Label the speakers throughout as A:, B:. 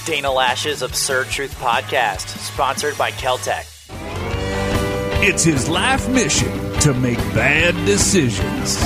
A: Dana Lash's Absurd Truth Podcast, sponsored by Keltec.
B: It's his life mission to make bad decisions.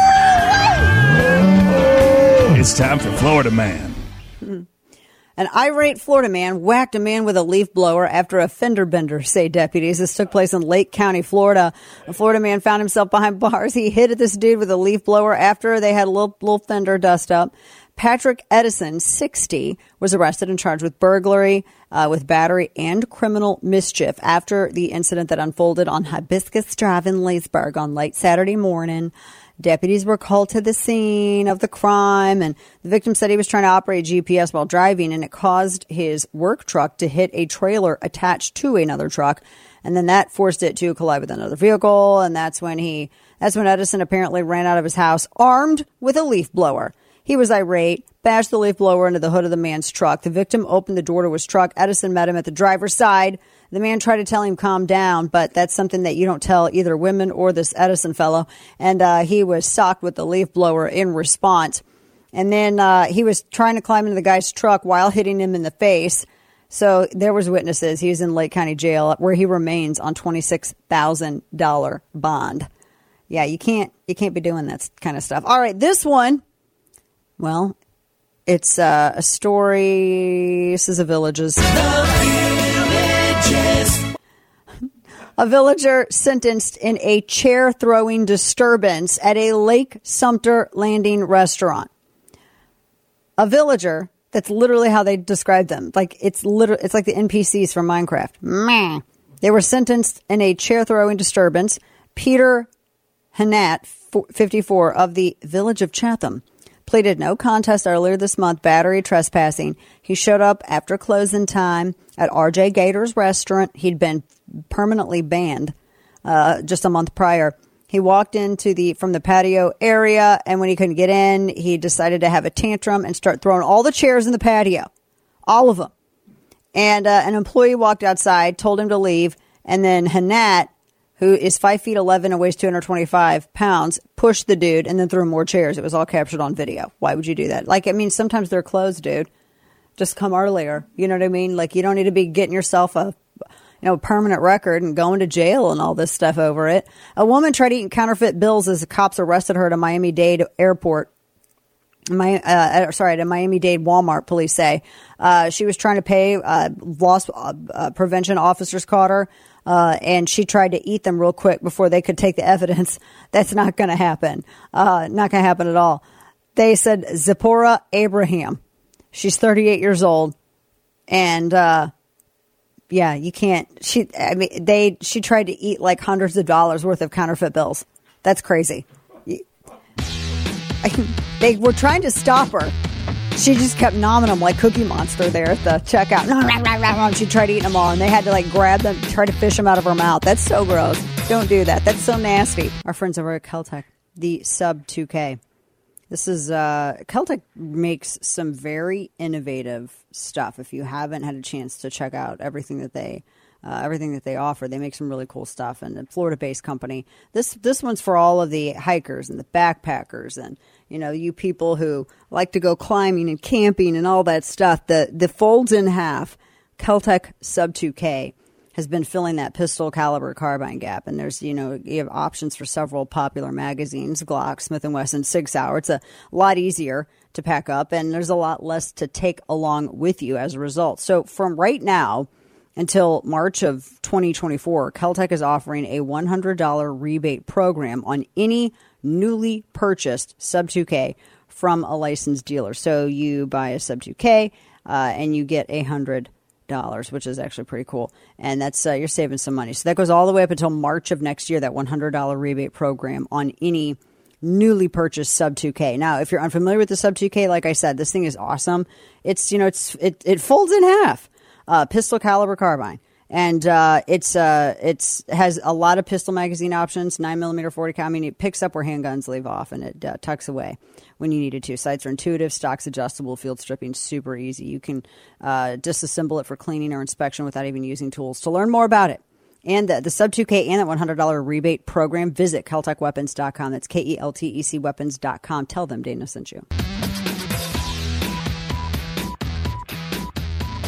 B: It's time for Florida Man.
C: An irate Florida man whacked a man with a leaf blower after a fender bender, say deputies. This took place in Lake County, Florida. A Florida man found himself behind bars. He hit at this dude with a leaf blower after they had a little fender dust up. Patrick Edison, 60, was arrested and charged with burglary, with battery, and criminal mischief after the incident that unfolded on Hibiscus Drive in Leesburg on late Saturday morning. Deputies were called to the scene of the crime, and the victim said he was trying to operate GPS while driving, and it caused his work truck to hit a trailer attached to another truck, and then that forced it to collide with another vehicle, and that's when Edison apparently ran out of his house armed with a leaf blower. He was irate, bashed the leaf blower into the hood of the man's truck. The victim opened the door to his truck. Edison met him at the driver's side. The man tried to tell him calm down, but that's something that you don't tell either women or this Edison fellow. And he was socked with the leaf blower in response. And then he was trying to climb into the guy's truck while hitting him in the face. So there was witnesses. He was in Lake County Jail where he remains on $26,000 bond. Yeah, you can't be doing that kind of stuff. All right, this one. Well, it's a story. This is a Villages. A villager sentenced in a chair-throwing disturbance at a Lake Sumter Landing restaurant. A villager, that's literally how they describe them. Like it's like the NPCs from Minecraft. Meh. They were sentenced in a chair-throwing disturbance. Peter Hanat, 54, of the village of Chatham, pleaded no contest earlier this month, battery trespassing. He showed up after closing time at R.J. Gator's restaurant. He'd been permanently banned just a month prior. He walked from the patio area, and when he couldn't get in, he decided to have a tantrum and start throwing all the chairs in the patio, all of them. And an employee walked outside, told him to leave, and then Hanat, who is 5'11" and weighs 225 pounds, pushed the dude and then threw more chairs. It was all captured on video. Why would you do that? Sometimes they're closed, dude. Just come earlier. You know what I mean? Like, you don't need to be getting yourself a permanent record and going to jail and all this stuff over it. A woman tried eating counterfeit bills as the cops arrested her at a Miami-Dade airport. At a Miami-Dade Walmart, police say. She was trying to pay. Loss prevention officers caught her. And she tried to eat them real quick before they could take the evidence. That's not going to happen. Not going to happen at all. They said Zipporah Abraham. She's 38 years old. And, you can't. She tried to eat like hundreds of dollars worth of counterfeit bills. That's crazy. They were trying to stop her. She just kept nomming them like Cookie Monster there at the checkout. And she tried eating them all, and they had to grab them, try to fish them out of her mouth. That's so gross. Don't do that. That's so nasty. Our friends over at Keltec, the Sub 2K. This is Keltec makes some very innovative stuff. If you haven't had a chance to check out everything that they offer, they make some really cool stuff. And a Florida-based company. This one's for all of the hikers and the backpackers and you people who like to go climbing and camping and all that stuff. The folds in half Keltec Sub 2K has been filling that pistol caliber carbine gap. And there's, you have options for several popular magazines, Glock, Smith & Wesson, Sig Sauer. It's a lot easier to pack up, and there's a lot less to take along with you as a result. So from right now until March of 2024, Keltec is offering a $100 rebate program on any newly purchased Sub 2K from a licensed dealer. So you buy a Sub 2K and you get $100, which is actually pretty cool. And that's you're saving some money. So that goes all the way up until March of next year, that $100 rebate program on any newly purchased Sub 2K. Now, if you're unfamiliar with the Sub 2K, like I said, this thing is awesome. It folds in half. Pistol caliber carbine. And it has a lot of pistol magazine options, 9mm 40 cal. I mean, it picks up where handguns leave off, and it tucks away when you need it to. Sights are intuitive, stock's adjustable, field stripping super easy. You can disassemble it for cleaning or inspection without even using tools. To learn more about it and the Sub 2K and that $100 rebate program, visit KeltecWeapons.com. That's KELTEC Weapons.com. Tell them Dana sent you.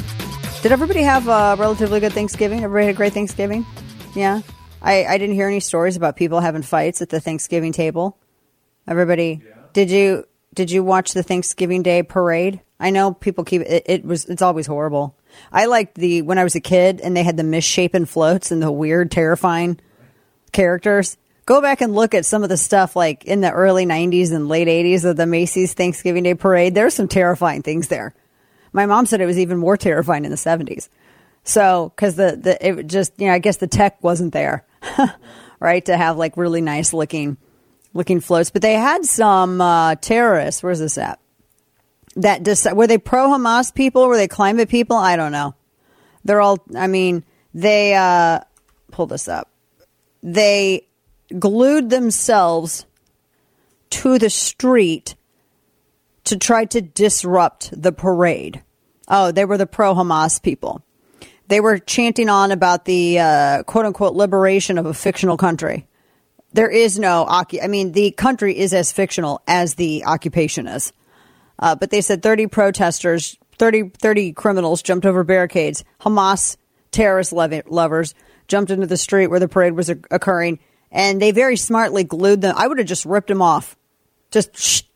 C: Did everybody have a relatively good Thanksgiving? Everybody had a great Thanksgiving? Yeah. I didn't hear any stories about people having fights at the Thanksgiving table. Everybody, yeah. Did you watch the Thanksgiving Day parade? I know people keep it's always horrible. I liked when I was a kid and they had the misshapen floats and the weird, terrifying characters. Go back and look at some of the stuff like in the early 90s and late 80s of the Macy's Thanksgiving Day parade. There's some terrifying things there. My mom said it was even more terrifying in the 70s. So, because it just, I guess the tech wasn't there, right, to have like really nice looking floats. But they had some terrorists. Where's this at? Were they pro-Hamas people? Were they climate people? I don't know. They're all, they, pull this up. They glued themselves to the street to try to disrupt the parade. Oh, they were the pro-Hamas people. They were chanting on about the quote-unquote liberation of a fictional country. There is no, the country is as fictional as the occupation is. But they said 30 protesters, 30 criminals jumped over barricades. Hamas terrorist lovers jumped into the street where the parade was occurring. And they very smartly glued them. I would have just ripped them off. Just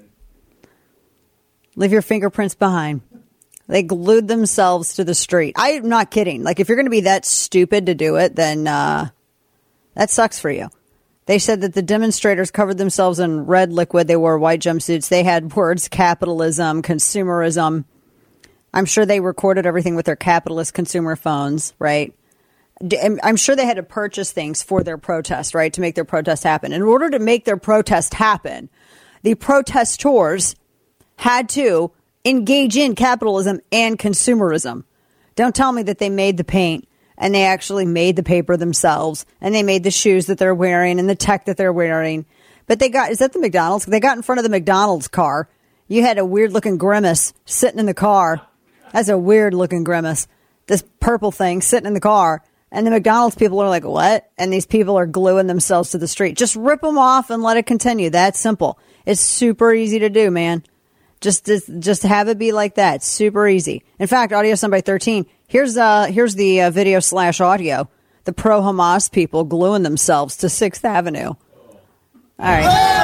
C: leave your fingerprints behind. They glued themselves to the street. I'm not kidding. Like, if you're going to be that stupid to do it, then that sucks for you. They said that the demonstrators covered themselves in red liquid. They wore white jumpsuits. They had words capitalism, consumerism. I'm sure they recorded everything with their capitalist consumer phones, right? I'm sure they had to purchase things for their protest, right, to make their protest happen. In order to make their protest happen, the protestors had to engage in capitalism and consumerism. Don't tell me that they made the paint and they actually made the paper themselves and they made the shoes that they're wearing and the tech that they're wearing. But is that the McDonald's? They got in front of the McDonald's car. You had a weird looking grimace sitting in the car. That's a weird looking grimace. This purple thing sitting in the car. And the McDonald's people are like, what? And these people are gluing themselves to the street. Just rip them off and let it continue. That's simple. It's super easy to do, man. Just have it be like that. It's super easy. In fact, Audio Somebody 13, here's the video / audio. The pro-Hamas people gluing themselves to 6th Avenue. All right.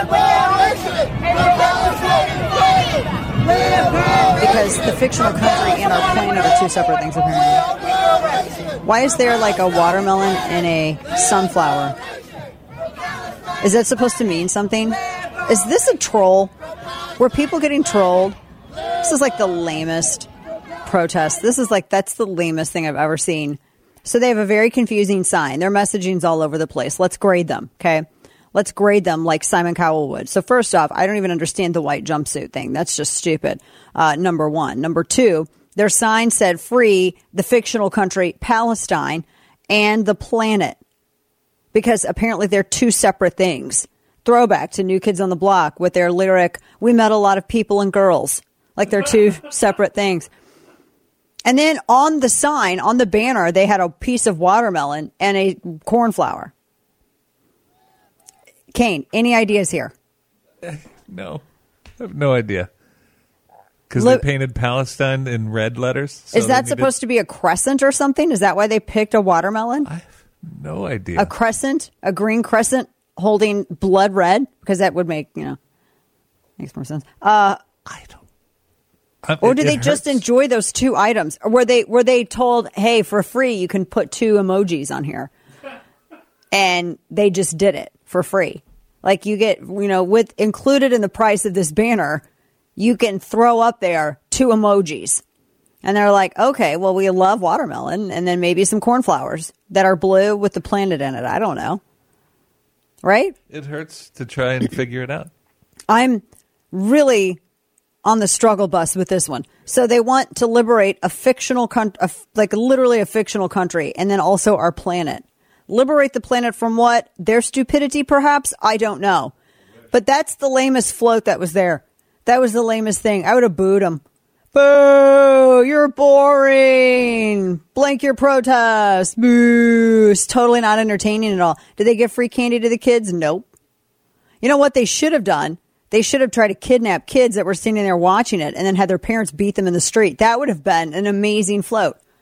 C: Because the fictional country and our planet are two separate things, apparently. Why is there like a watermelon and a sunflower? Is that supposed to mean something? Is this a troll? Were people getting trolled? This is like the lamest protest. That's the lamest thing I've ever seen. So they have a very confusing sign. Their messaging's all over the place. Let's grade them, okay? Let's grade them like Simon Cowell would. So first off, I don't even understand the white jumpsuit thing. That's just stupid. Number one. Number two, their sign said free the fictional country Palestine and the planet. Because apparently they're two separate things. Throwback to New Kids on the Block with their lyric, we met a lot of people and girls. Like they're two separate things. And then on the sign, on the banner, they had a piece of watermelon and a cornflower. Kane, any ideas here?
D: No. I have no idea. Because they painted Palestine in red letters? So
C: is that supposed to be a crescent or something? Is that why they picked a watermelon?
D: I have no idea.
C: A crescent? A green crescent holding blood red? Because that would make, makes more sense.
D: I don't.
C: Or do they just enjoy those two items? Or were they told, hey, for free, you can put 2 emojis on here? And they just did it for free. Like you get, with included in the price of this banner, you can throw up there 2 emojis. And they're like, okay, well, we love watermelon and then maybe some cornflowers that are blue with the planet in it. I don't know. Right?
D: It hurts to try and figure it out.
C: I'm really on the struggle bus with this one. So they want to liberate a fictional country, like literally a fictional country, and then also our planet. Liberate the planet from what? Their stupidity, perhaps? I don't know. But that's the lamest float that was there. That was the lamest thing. I would have booed them. Boo! You're boring! Blank your protest! Boo! It's totally not entertaining at all. Did they give free candy to the kids? Nope. You know what they should have done? They should have tried to kidnap kids that were standing there watching it and then had their parents beat them in the street. That would have been an amazing float.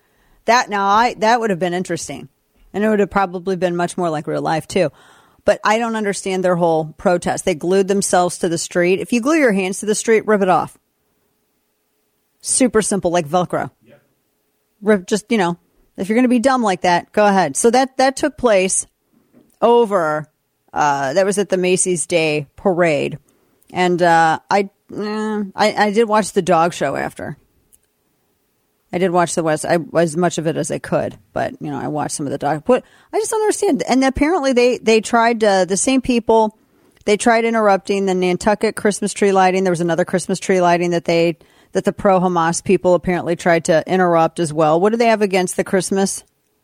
C: That would have been interesting. And it would have probably been much more like real life, too. But I don't understand their whole protest. They glued themselves to the street. If you glue your hands to the street, rip it off. Super simple, like Velcro. Yep. Rip, just, if you're going to be dumb like that, go ahead. So that took place over, that was at the Macy's Day Parade. And I did watch the dog show after. I did watch as much of it as I could, but I watched some of the dog. But I just don't understand. And apparently they tried the same people. They tried interrupting the Nantucket Christmas tree lighting. There was another Christmas tree lighting that the pro-Hamas people apparently tried to interrupt as well. What do they have against the Christmas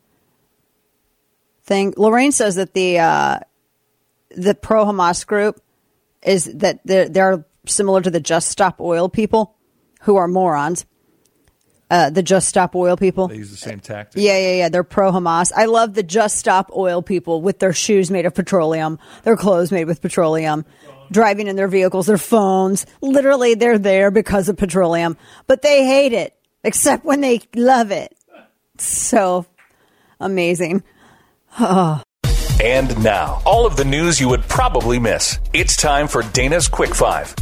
C: thing? Lorraine says that the pro-Hamas group is that they're similar to the Just Stop Oil people, who are morons. The Just Stop Oil people.
D: They use the same tactic.
C: Yeah. They're pro-Hamas. I love the Just Stop Oil people with their shoes made of petroleum, their clothes made with petroleum, driving in their vehicles, their phones. Literally, they're there because of petroleum. But they hate it, except when they love it. So amazing. Oh.
B: And now, all of the news you would probably miss. It's time for Dana's Quick Five.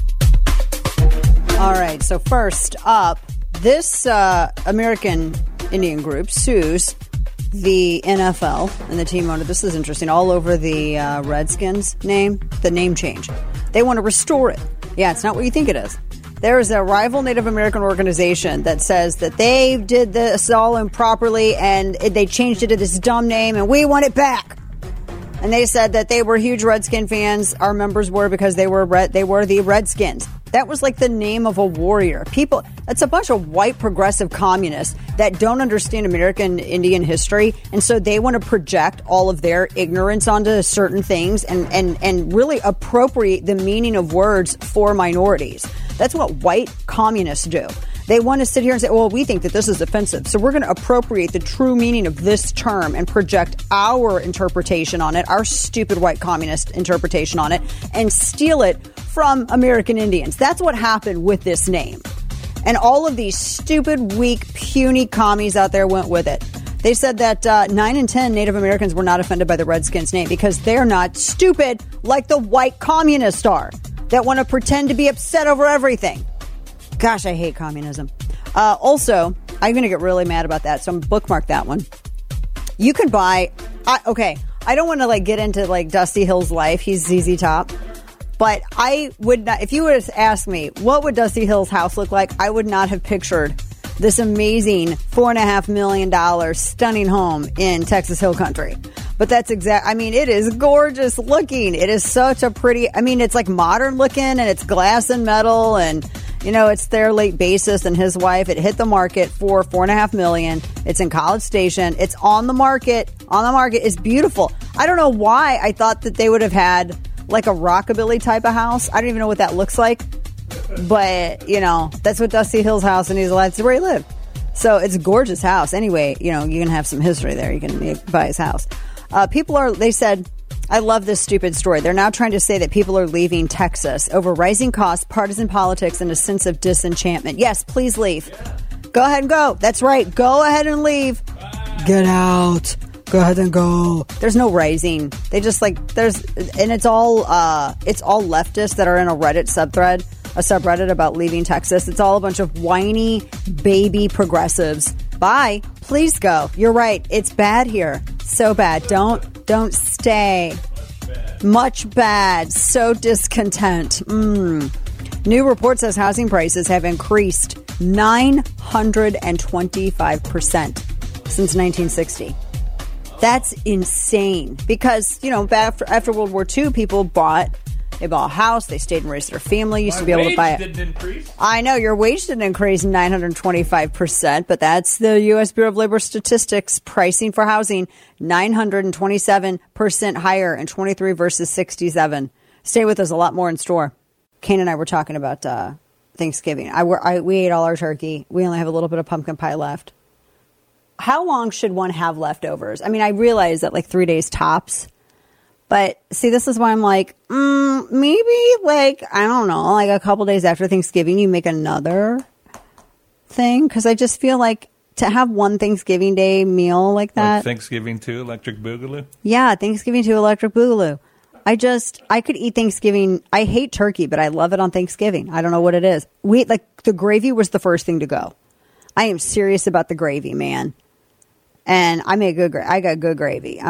C: All right, so first up, this American Indian group sues the NFL and the team owner. This is interesting. All over the Redskins name, the name change. They want to restore it. Yeah, it's not what you think it is. There is a rival Native American organization that says that they did this all improperly and they changed it to this dumb name and we want it back. And they said that they were huge Redskin fans. Our members were because they were the Redskins. That was like the name of a warrior. People, that's a bunch of white progressive communists that don't understand American Indian history. And so they want to project all of their ignorance onto certain things and really appropriate the meaning of words for minorities. That's what white communists do. They want to sit here and say, well, we think that this is offensive, so we're going to appropriate the true meaning of this term and project our interpretation on it, our stupid white communist interpretation on it, and steal it from American Indians. That's what happened with this name. And all of these stupid, weak, puny commies out there went with it. They said that 9 in 10 Native Americans were not offended by the Redskins name because they're not stupid like the white communists are that want to pretend to be upset over everything. Gosh, I hate communism. Also, I'm going to get really mad about that, so I'm bookmark that one. You can buy... I don't want to get into Dusty Hill's life. He's ZZ Top. But I would not... If you would have asked me, what would Dusty Hill's house look like, I would not have pictured this amazing $4.5 million stunning home in Texas Hill Country. But that's it is gorgeous looking. It is such a pretty... it's modern looking, and it's glass and metal, and... it's their late bassist and his wife. It hit the market for $4.5 million. It's in College Station. It's on the market. It's beautiful. I don't know why I thought that they would have had a rockabilly type of house. I don't even know what that looks like. But, that's what Dusty Hill's house, and that's where he lived. So it's a gorgeous house. Anyway, you can have some history there. You can buy his house. They said... I love this stupid story. They're now trying to say that people are leaving Texas over rising costs, partisan politics, and a sense of disenchantment. Yes, please leave. Go ahead and go. That's right. Go ahead and leave. Get out. Go ahead and go. There's no rising. They just and it's all leftists that are in a subreddit about leaving Texas. It's all a bunch of whiny baby progressives. Bye. Please go. You're right. It's bad here. So bad. Don't stay. Much bad. So discontent. New report says housing prices have increased 925% since 1960. That's insane. Because, after World War II, people bought a house, they stayed and raised their family, used to be able to buy it.
D: Didn't increase.
C: I know, your wage didn't increase 925%, but that's the U.S. Bureau of Labor Statistics pricing for housing, 927% higher in 23 versus 67. Stay with us, a lot more in store. Kane and I were talking about Thanksgiving. We ate all our turkey. We only have a little bit of pumpkin pie left. How long should one have leftovers? I realize that 3 days tops. But see, this is why I'm maybe I don't know, a couple days after Thanksgiving, you make another thing. Because I just feel to have one Thanksgiving Day meal like that.
D: Like Thanksgiving too, Electric Boogaloo?
C: Yeah, Thanksgiving too, Electric Boogaloo. I could eat Thanksgiving. I hate turkey, but I love it on Thanksgiving. I don't know what it is. The gravy was the first thing to go. I am serious about the gravy, man. And I got good gravy.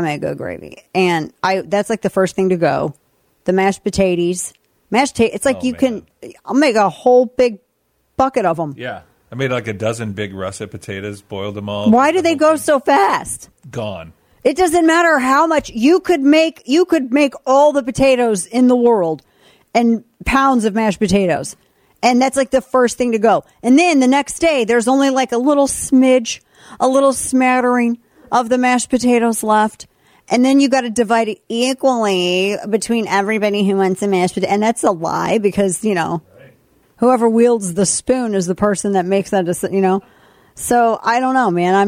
C: And that's like the first thing to go. The mashed potatoes. It's like I'll make a whole big bucket of them.
D: Yeah. I made like a dozen big russet potatoes, boiled them all.
C: Why do they go so fast?
D: Gone.
C: It doesn't matter how much you could make all the potatoes in the world and pounds of mashed potatoes. And that's like the first thing to go. And then the next day, there's only like a little smidge, a little smattering of the mashed potatoes left. And then you got to divide it equally between everybody who wants a mashed potato. And that's a lie because, whoever wields the spoon is the person that makes that decision, So I don't know, man.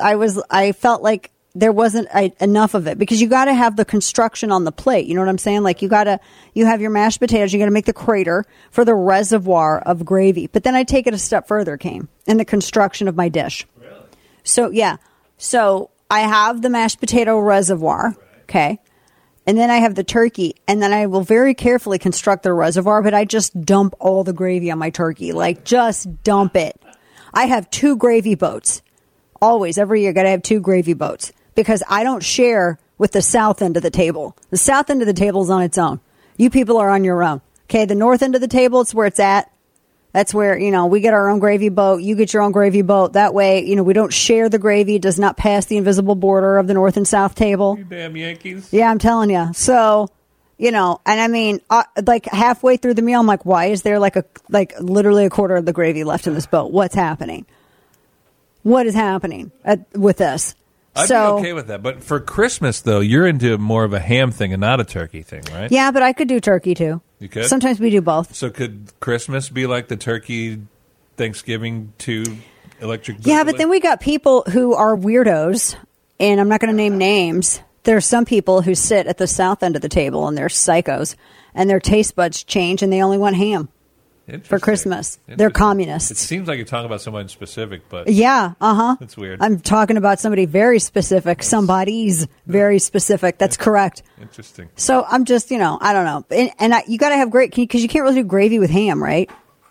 C: I felt like there wasn't enough of it because you got to have the construction on the plate. You know what I'm saying? Like you have your mashed potatoes. You got to make the crater for the reservoir of gravy. But then I take it a step further, Kane, in the construction of my dish. Really? So yeah. So I have the mashed potato reservoir. Right. Okay. And then I have the turkey, and then I will very carefully construct the reservoir, but I just dump all the gravy on my turkey. Like just dump it. I have 2 gravy boats. Always, every year, got to have 2 gravy boats. Because I don't share with the south end of the table. The south end of the table is on its own. You people are on your own. Okay, the north end of the table, it's where it's at. That's where, we get our own gravy boat. You get your own gravy boat. That way, we don't share the gravy. It does not pass the invisible border of the north and south table.
D: You damn Yankees.
C: Yeah, I'm telling you. So, and I mean, like halfway through the meal, I'm like, why is there like literally a quarter of the gravy left in this boat? What's happening? What is happening with this?
D: I'd be okay with that. But for Christmas, though, you're into more of a ham thing and not a turkey thing, right?
C: Yeah, but I could do turkey, too.
D: You could?
C: Sometimes we do both.
D: So could Christmas be like the turkey Thanksgiving to Electric Boogaloo?
C: Yeah, but then we got people who are weirdos, and I'm not going to name names. There are some people who sit at the south end of the table, and they're psychos, and their taste buds change, and they only want ham. For Christmas. They're communists.
D: It seems like you're talking about someone specific, but...
C: Yeah, uh-huh.
D: That's weird.
C: I'm talking about somebody very specific. Somebody's very specific. That's correct.
D: Interesting.
C: So I'm just, I don't know. And you got to have because you can't really do gravy with ham, right?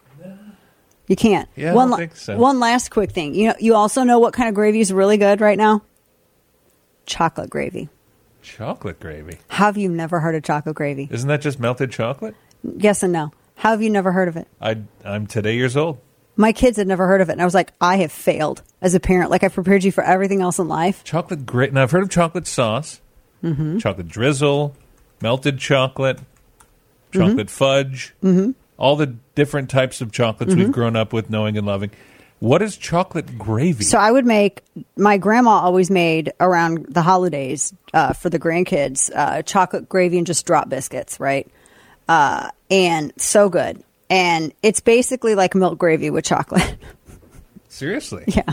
C: You can't.
D: Yeah, I don't think so.
C: One last quick thing. You also know what kind of gravy is really good right now? Chocolate gravy.
D: Chocolate gravy?
C: How have you never heard of chocolate gravy?
D: Isn't that just melted chocolate?
C: Yes and no. How have you never heard of it?
D: I'm today years old.
C: My kids had never heard of it, and I was like, I have failed as a parent. Like, I prepared you for everything else in life.
D: Chocolate gravy. Now, I've heard of chocolate sauce, chocolate drizzle, melted chocolate, chocolate fudge, all the different types of chocolates we've grown up with knowing and loving. What is chocolate gravy?
C: So I would my grandma always made around the holidays for the grandkids, chocolate gravy and just drop biscuits, right? And so good. And it's basically like milk gravy with chocolate.
D: Seriously?
C: Yeah.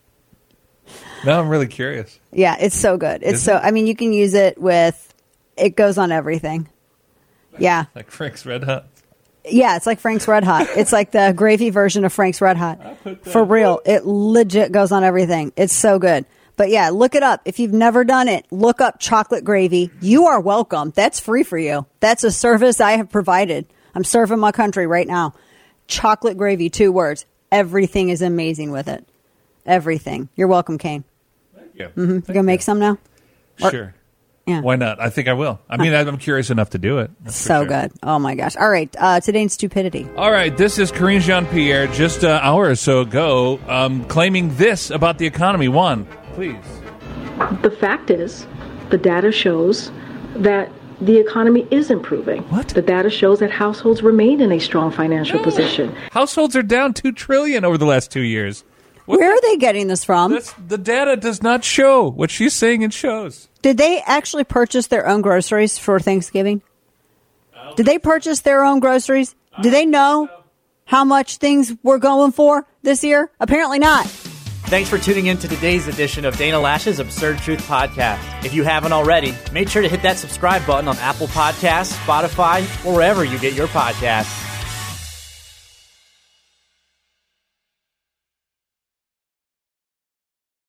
D: Now I'm really curious.
C: Yeah, it's so good. I mean, you can use it it goes on everything. Yeah.
D: Like Frank's Red Hot?
C: Yeah, it's like Frank's Red Hot. It's like the gravy version of Frank's Red Hot. For real. It legit goes on everything. It's so good. But yeah, look it up. If you've never done it, look up chocolate gravy. You are welcome. That's free for you. That's a service I have provided. I'm serving my country right now. Chocolate gravy, 2 words. Everything is amazing with it. Everything. You're welcome, Kane.
D: Thank you.
C: You going to make some now?
D: Sure.
C: Yeah.
D: Why not? I think I will. I mean, I'm curious enough to do it.
C: So good. Oh, my gosh. All right. Today in Stupidity.
D: All right. This is Karine Jean-Pierre just an hour or so ago claiming this about the economy. One, please.
E: The fact is, the data shows that the economy is improving.
D: What?
E: The data shows that households remain in a strong financial position.
D: Households are down $2 trillion over the last 2 years.
C: Where are they getting this from?
D: The data does not show what she's saying it shows.
C: Did they actually purchase their own groceries for Thanksgiving? Did they purchase their own groceries? Do they know how much things were going for this year? Apparently not.
A: Thanks for tuning in to today's edition of Dana Lash's Absurd Truth Podcast. If you haven't already, make sure to hit that subscribe button on Apple Podcasts, Spotify, or wherever you get your podcasts.